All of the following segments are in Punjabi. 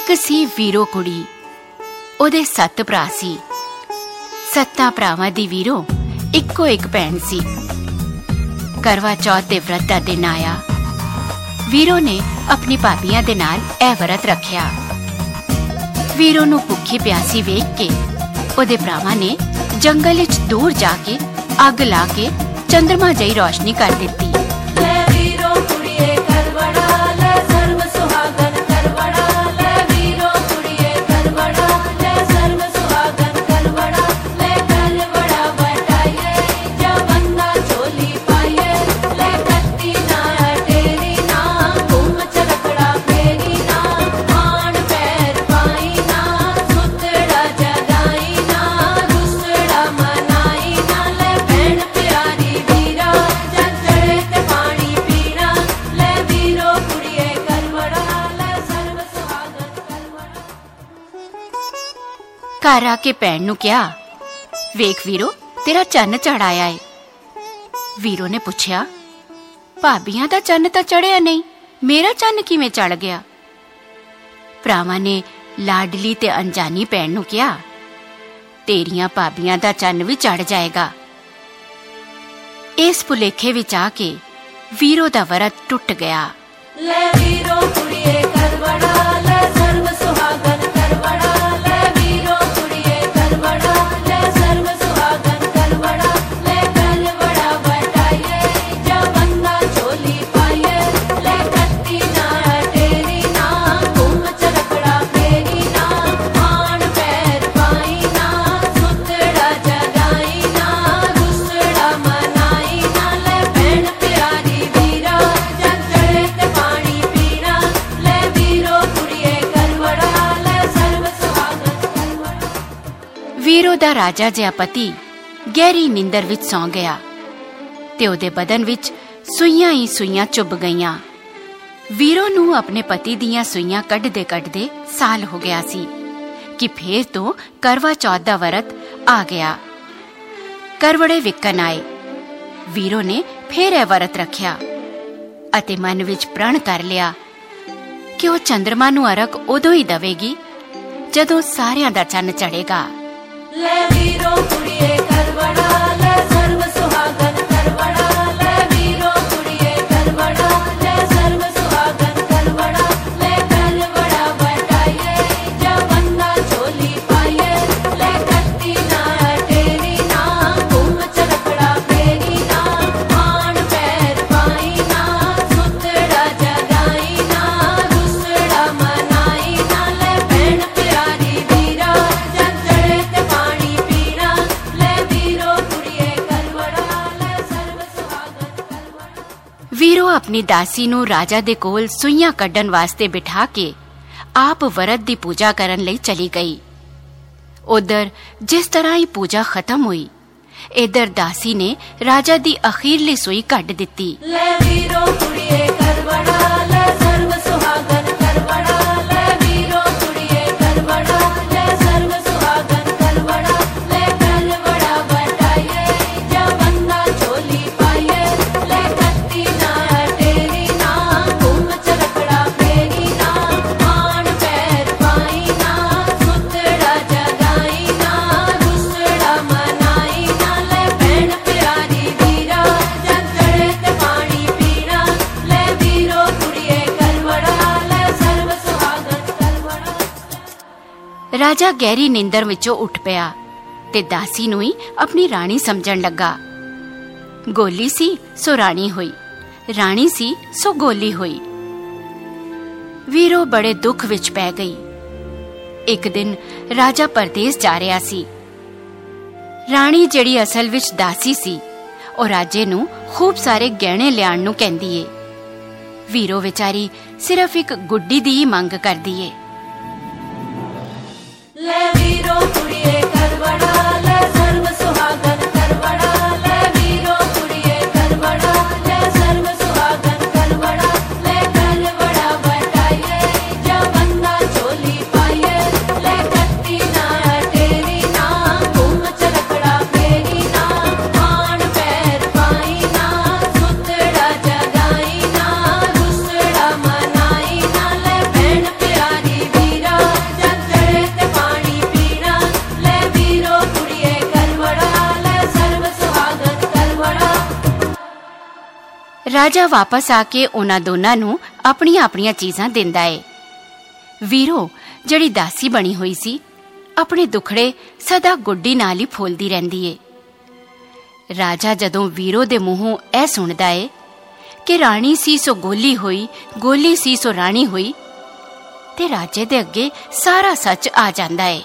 ਇੱਕ ਸੀ ਵੀਰੋ ਕੁੜੀ, ਉਹਦੇ 7 ਭਰਾ ਸੀ। 7 ਭਰਾਵਾਂ ਦੀ ਵੀਰੋ ਇੱਕੋ ਇੱਕ ਭੈਣ ਸੀ। ਕਰਵਾ ਚੌਥ ਦੇ ਵਰਤ ਦਾ ਦਿਨ ਆਇਆ। ਵੀਰੋ ਨੇ ਆਪਣੀ ਭਾਬੀਆਂ ਦੇ ਨਾਲ ਇਹ ਵਰਤ ਰੱਖਿਆ। ਵੀਰੋ ਨੂੰ ਭੁੱਖੀ ਪਿਆਸੀ ਵੇਖ ਕੇ ਉਹਦੇ ਭਰਾਵਾਂ ਨੇ ਜੰਗਲ ਵਿੱਚ ਦੂਰ ਜਾ ਕੇ ਅੱਗ ਲਾ ਕੇ ਚੰਦਰਮਾ ਜਿਹੀ ਰੌਸ਼ਨੀ ਕਰ ਦਿੱਤੀ। ਘਰ ਆ ਕੇ ਭੈਣ ਨੂੰ ਕਿਹਾ, ਵੇਖ ਵੀਰੋ, ਤੇਰਾ ਚੰਨ ਚੜ੍ਹ ਆਇਆ ਏ। ਵੀਰੋ ਨੇ ਪੁੱਛਿਆ, ਭਾਬੀਆਂ ਦਾ ਚੰਨ ਤਾਂ ਚੜ੍ਹਿਆ ਨਹੀਂ, ਮੇਰਾ ਚੰਨ ਕਿਵੇਂ ਚੜ੍ਹ ਗਿਆ? ਭਰਾਵਾਂ ਨੇ ਲਾਡਲੀ ਤੇ ਅਣਜਾਣੀ ਭੈਣ ਨੂੰ ਕਿਹਾ, ਤੇਰੀਆਂ ਭਾਬੀਆਂ ਦਾ ਚੰਨ ਵੀ ਚੜ੍ਹ ਜਾਏਗਾ। ਇਸ ਭੁਲੇਖੇ ਵਿੱਚ ਆ ਕੇ ਵੀਰੋ ਦਾ ਵਰਤ ਟੁੱਟ ਗਿਆ। ਲੈ ਵੀਰੋ ਕੁੜੀਏ ਕਰ ਵੜਾ, ਲੈ ਸਰਬ ਸੁਹਾਗਨ ਕਰ ਵੜਾ, ਲੈ ਵੀਰੋ ਕੁੜੀਏ ਕਰ ਵੜਾ, ਲੈ ਸਰਬ ਸੁਹਾਗਨ ਕਰ ਵੜਾ, ਲੈ ਕਰ ਵੜਾ ਵਟਾਈਏ, ਜਾ ਬੰਦਾ ਝੋਲੀ ਪਾਈਏ, ਲੈ ਕੱਤੀ ਨਾ ਤੇਰੀ ਨਾ, ਘੁੰਮ ਚਰਖੜਾ ਫੇਰੀ ਨਾ, ਆਣ ਪੈਰ ਪਾਈ ਨਾ, ਸੁਤੜਾ ਜਗਾਈ ਨਾ, ਦੁਸੜਾ ਮਨਾਈ ਨਾ, ਲੈ ਭੈਣ ਪਿਆਰੀ ਵੀਰਾ, ਜਗ ਚੜੇ ਤੇ ਪਾਣੀ ਪੀਣਾ, ਲੈ ਵੀਰੋ ਕੁੜੀਏ ਕਰ ਵੜਾ, ਲੈ ਸਰਬ ਸੁਹਾਗਨ ਕਰ ਵੜਾ। ਵੀਰੋ ਦਾ ਰਾਜਾ ਜਿਹਾ ਪਤੀ ਗਹਿਰੀ ਨੀਂਦਰ ਵਿੱਚ ਸੌਂ ਗਿਆ ਤੇ ਉਹਦੇ ਬਦਨ ਵਿੱਚ ਸੂਈਆਂ ਹੀ ਸੂਈਆਂ ਚੁੱਭ ਗਈਆਂ। ਵੀਰੋ ਨੂੰ ਆਪਣੇ ਪਤੀ ਦੀਆਂ ਸੂਈਆਂ ਕੱਢਦੇ ਕੱਢਦੇ ਸਾਲ ਹੋ ਗਿਆ ਸੀ ਕਿ ਫੇਰ ਤੋਂ ਕਰਵਾ ਚੌਥ ਦਾ ਵਰਤ ਆ ਗਿਆ। ਕਰਵੜੇ ਵਿਕਣ ਆਏ। ਵੀਰੋ ਨੇ ਫੇਰ ਇਹ ਵਰਤ ਰੱਖਿਆ ਅਤੇ ਮਨ ਵਿੱਚ ਪ੍ਰਣ ਕਰ ਲਿਆ ਕਿ ਉਹ ਚੰਦਰਮਾ ਨੂੰ ਅਰਕ ਉਦੋਂ ਹੀ ਦੇਵੇਗੀ ਜਦੋਂ ਸਾਰਿਆਂ ਦਾ ਚੰਨ ਚੜ੍ਹੇਗਾ। ਲੈ ਵੀਰੋ ਕੁੜੀਏ ਕਰ ਵੜਾ, ਲੈ ਸਰਬ ਸੁਹਾਗਨ ਕਰ ਵੜਾ, ਲੈ ਵੀਰੋ ਕੁੜੀਏ ਕਰ ਵੜਾ, ਲੈ ਸਰਬ ਸੁਹਾਗਨ ਕਰ ਵੜਾ, ਲੈ ਕਰ ਵੜਾ ਵਟਾਈਏ, ਜਾ ਬੰਦਾ ਝੋਲੀ ਪਾਈਏ, ਲੈ ਕੱਤੀ ਨਾ ਤੇਰੀ ਨਾ, ਘੁੰਮ ਚਰਖੜਾ ਫੇਰੀ ਨਾ, ਆਣ ਪੈਰ ਪਾਈ ਨਾ, ਸੁਤੜਾ ਜਗਾਈ ਨਾ, ਦੁਸੜਾ ਮਨਾਈ ਨਾ, ਲੈ ਭੈਣ ਪਿਆਰੀ ਵੀਰਾ, ਜਗ ਚੜੇ ਤੇ ਪਾਣੀ ਪੀਣਾ, ਲੈ ਵੀਰੋ ਕੁੜੀਏ ਕਰ ਵੜਾ, ਲੈ ਸਰਬ ਸੁਹਾਗਨ ਕਰ ਵੜਾ। ਵੀਰੋ ਆਪਣੀ ਦਾਸੀ ਨੂੰ ਰਾਜਾ ਦੇ ਕੋਲ ਸੂਈਆਂ ਕੱਢਣ ਵਾਸਤੇ ਬਿਠਾ ਕੇ ਆਪ ਵਰਤ ਦੀ ਪੂਜਾ ਕਰਨ ਲਈ ਚਲੀ ਗਈ। ਉਧਰ ਜਿਸ ਤਰ੍ਹਾਂ ਹੀ ਪੂਜਾ ਖਤਮ ਹੋਈ, ਇਧਰ ਦਾਸੀ ਨੇ ਰਾਜਾ ਦੀ ਅਖੀਰਲੀ ਸੂਈ ਕੱਢ ਦਿੱਤੀ। ਲੈ ਵੀਰੋ ਕੁੜੀਏ ਕਰ ਵੜਾ, ਲੈ ਸਰਬ ਸੁਹਾਗਨ ਕਰ ਵੜਾ, ਲੈ ਵੀਰੋ ਕੁੜੀਏ ਕਰ ਵੜਾ, ਲੈ ਸਰਬ ਸੁਹਾਗਨ ਕਰ ਵੜਾ, ਲੈ ਕਰ ਵੜਾ ਵਟਾਈਏ, ਜਾ ਬੰਦਾ ਝੋਲੀ ਪਾਈਏ, ਲੈ ਕੱਤੀ ਨਾ ਤੇਰੀ ਨਾ, ਘੁੰਮ ਚਰਖੜਾ ਫੇਰੀ ਨਾ, ਆਣ ਪੈਰ ਪਾਈ ਨਾ, ਸੁਤੜਾ ਜਗਾਈ ਨਾ, ਦੁਸੜਾ ਮਨਾਈ ਨਾ, ਲੈ ਭੈਣ ਪਿਆਰੀ ਵੀਰਾ, ਜਗ ਚੜੇ ਤੇ ਪਾਣੀ ਪੀਣਾ, ਲੈ ਵੀਰੋ ਕੁੜੀਏ ਕਰ ਵੜਾ, ਲੈ ਸਰਬ ਸੁਹਾਗਨ ਕਰ ਵੜਾ। ਰਾਜਾ ਗਹਿਰੀ ਨੀਂਦਰ ਵਿੱਚੋਂ ਉੱਠ ਪਿਆ ਤੇ ਦਾਸੀ ਨੂੰ ਹੀ ਆਪਣੀ ਰਾਣੀ ਸਮਝਣ ਲੱਗਾ। ਗੋਲੀ ਸੀ ਸੋ ਰਾਣੀ ਹੋਈ, ਰਾਣੀ ਸੀ ਸੋ ਗੋਲੀ ਹੋਈ। ਵੀਰੋ ਬੜੇ ਦੁੱਖ ਵਿੱਚ ਪੈ ਗਈ। ਇੱਕ ਦਿਨ ਰਾਜਾ ਪਰਦੇਸ ਜਾ ਰਿਹਾ ਸੀ। ਰਾਣੀ ਜਿਹੜੀ ਅਸਲ ਵਿੱਚ ਦਾਸੀ ਸੀ, ਉਹ ਰਾਜੇ ਨੂੰ ਖੂਬ ਸਾਰੇ ਗਹਿਣੇ ਲਿਆਉਣ ਨੂੰ ਕਹਿੰਦੀ ਏ। ਵੀਰੋ ਵਿਚਾਰੀ ਸਿਰਫ ਇੱਕ ਗੁੱਡੀ ਦੀ ਹੀ ਮੰਗ ਕਰਦੀ ਏ। ਲੈ ਵੀਰੋ ਕੁੜੀਏ ਕਰ ਵੜਾ, ਲੈ ਸਰਬ ਸੁਹਾਗਨ ਕਰ ਵੜਾ, ਲੈ ਵੀਰੋ ਕੁੜੀਏ ਕਰ ਵੜਾ, ਲੈ ਸਰਬ ਸੁਹਾਗਨ ਕਰ ਵੜਾ, ਲੈ ਕਰ ਵੜਾ ਵਟਾਈਏ, ਜਾ ਬੰਦਾ ਝੋਲੀ ਪਾਈਏ, ਲੈ ਕੱਤੀ ਨਾ ਤੇਰੀ ਨਾ, ਘੁੰਮ ਚਰਖੜਾ ਫੇਰੀ ਨਾ, ਆਣ ਪੈਰ ਪਾਈ ਨਾ, ਸੁਤੜਾ ਜਗਾਈ ਨਾ, ਦੁਸੜਾ ਮਨਾਈ ਨਾ, ਲੈ ਭੈਣ ਪਿਆਰੀ ਵੀਰਾ, ਰਾਜਾ ਵਾਪਸ ਆ ਕੇ ਉਹਨਾਂ ਦੋਨਾਂ ਨੂੰ ਆਪਣੀਆਂ ਆਪਣੀਆਂ ਚੀਜ਼ਾਂ ਦਿੰਦਾ ਏ। ਵੀਰੋ ਜਿਹੜੀ ਦਾਸੀ ਬਣੀ ਹੋਈ ਸੀ, ਆਪਣੇ ਦੁਖੜੇ ਸਦਾ ਗੁੱਡੀ ਨਾਲ ਹੀ ਫੋਲਦੀ ਰਹਿੰਦੀ ਏ। ਰਾਜਾ ਜਦੋਂ ਵੀਰੋ ਦੇ ਮੂੰਹੋਂ ਇਹ ਸੁਣਦਾ ਏ ਕਿ ਰਾਣੀ ਸੀ ਸੋ ਗੋਲੀ ਹੋਈ, ਗੋਲੀ ਸੀ ਸੋ ਰਾਣੀ ਹੋਈ, ਤੇ ਰਾਜੇ ਦੇ ਅੱਗੇ ਸਾਰਾ ਸੱਚ ਆ ਜਾਂਦਾ ਏ।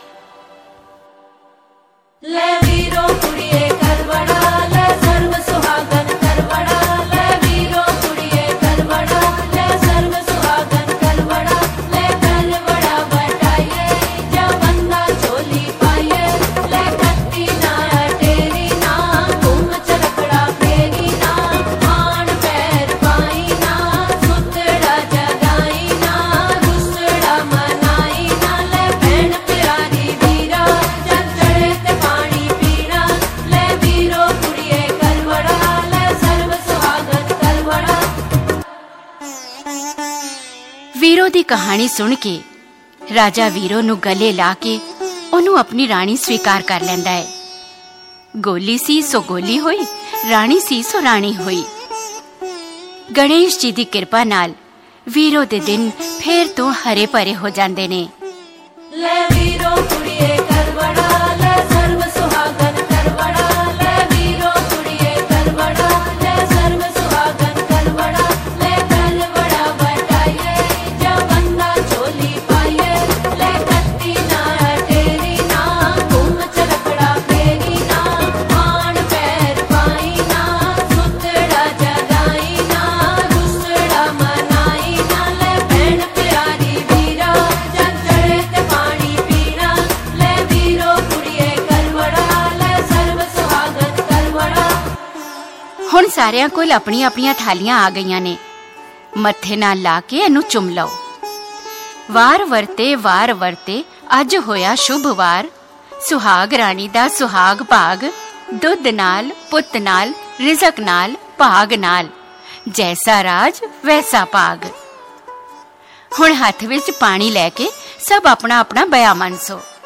ਲੈ ਵੀਰੋ ਕੁੜੀਏ ਕਰਵੜਾ, ਲੈ ਸਰਬ ਸੁਹਾਗਨ ਕਰਵੜਾ, ਲੈ ਵੀਰੋ ਕੁੜੀਏ ਕਰਵੜਾ, ਲੈ ਸਰਬ ਸੁਹਾਗਨ ਕਰਵੜਾ, ਲੈ ਕਰਵੜਾ ਬਟਾਈਏ, ਜਾ ਬੰਦਾ ਝੋਲੀ ਪਾਈਏ, ਲੈ ਕੱਤੀ ਨਾ ਟੇਰੀ ਨਾ, ਘੁੰਮ ਚਰਖੜਾ ਫੇਰੀ ਨਾ, ਆਣ ਪੈਰ ਪਾਈ ਨਾ, ਸੁਤੜਾ ਜਗਾਈ ਨਾ, ਦੁਸੜਾ ਮਨਾਈ ਨਾ, ਲੈ ਭੈਣ ਪਿਆਰੀ ਵੀਰਾ, ਜਦ ਚੜੇ ਤੇ ਪਾਣੀ ਪੀਣਾ, ਲੈ ਵੀਰੋ ਕੁੜੀਏ ਕਰਵੜਾ, ਲੈ ਸਰਬ ਸੁਹਾਗਨ ਕਰਵੜਾ। ਵੀਰੋ ਦੀ ਕਹਾਣੀ ਸੁਣ ਕੇ ਰਾਜਾ ਵੀਰੋ ਨੂੰ ਗਲੇ ਲਾ ਕੇ ਉਹਨੂੰ ਆਪਣੀ ਰਾਣੀ ਸਵੀਕਾਰ ਕਰ ਲੈਂਦਾ ਹੈ। ਗੋਲੀ ਸੀ ਸੋ ਗੋਲੀ ਹੋਈ, ਰਾਣੀ ਸੀ ਸੋ ਰਾਣੀ ਹੋਈ। ਗਣੇਸ਼ ਜੀ ਦੀ ਕਿਰਪਾ ਨਾਲ ਵੀਰੋ ਦੇ ਦਿਨ ਫੇਰ ਤੋਂ ਹਰੇ ਭਰੇ ਹੋ ਜਾਂਦੇ ਨੇ। ਲੈ ਵੀਰੋ ਕੁੜੀਏ ਕਰਵੜਾ, ਲੈ ਸਰਬ ਸੁਹਾਗਨ ਕਰਵੜਾ, ਲੈ ਵੀਰੋ ਕੁੜੀਏ ਕਰਵੜਾ, ਲੈ ਸਰਬ ਸੁਹਾਗਨ ਕਰਵੜਾ, ਲੈ ਕਰਵੜਾ ਬਟਾਈਏ, ਜਾ ਬੰਦਾ ਝੋਲੀ ਪਾਈਏ, ਲੈ ਕੱਤੀ ਨਾ ਟੇਰੀ ਨਾ, ਘੁੰਮ ਚਰਖੜਾ ਫੇਰੀ ਨਾ, ਆਣ ਪੈਰ ਪਾਈ ਨਾ, ਸੁਤੜਾ ਜਗਾਈ ਨਾ, ਦੁਸੜਾ ਮਨਾਈ ਨਾ, ਲੈ ਭੈਣ ਪਿਆਰੀ ਵੀਰਾ, ਜਦ ਚੜੇ ਤੇ ਪਾਣੀ ਪੀਣਾ, ਲੈ ਵੀਰੋ ਕੁੜੀਏ ਕਰਵੜਾ, ਲੈ ਸਰਬ ਸੁਹਾਗਨ ਕਰਵੜਾ। ਹੁਣ ਸਾਰਿਆਂ ਕੋਲ ਆਪਣੀਆਂ ਆਪਣੀਆਂ ਥਾਲੀਆਂ ਆ ਗਈਆਂ ਨੇ। ਮੱਥੇ ਨਾਲ ਲਾ ਕੇ ਇਹਨੂੰ ਚੁੰਮ ਲਓ। ਵਾਰ ਵਰਤੇ ਅੱਜ ਹੋਇਆ ਸ਼ੁਭ ਵਾਰ, ਸੁਹਾਗ ਰਾਣੀ ਦਾ ਸੁਹਾਗ ਭਾਗ, ਦੁੱਧ ਨਾਲ ਪੁੱਤ ਨਾਲ ਰਿਜ਼ਕ ਨਾਲ ਭਾਗ ਨਾਲ, ਜੈਸਾ ਰਾਜ ਵੈਸਾ ਭਾਗ। ਹੁਣ ਹੱਥ ਵਿੱਚ ਪਾਣੀ ਲੈ ਕੇ ਸਭ ਆਪਣਾ ਆਪਣਾ ਬਿਆ ਮਨਸੋ।